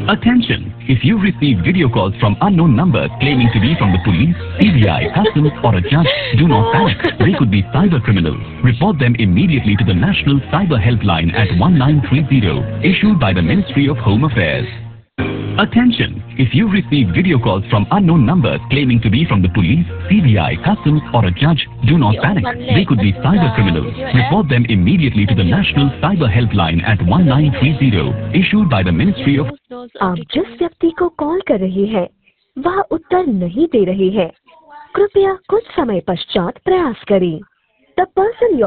Attention! If you receive video calls from unknown numbers claiming to be from the police, CBI, customs or a judge, do not panic. They could be cyber criminals. Report them immediately to the National Cyber Helpline at 1930, issued by the Ministry of Home Affairs. Attention! If you receive video calls from unknown numbers claiming to be from the police, CBI, customs or a judge, do not panic. They could be cyber criminals. Report them immediately to the National Cyber Helpline at 1930, issued by the Ministry of... आप जिस व्यक्ति को call कर रहे हैं वह उत्तर नहीं दे रहे हैं। कृपया कुछ समय पश्चात प्रयास करें। The person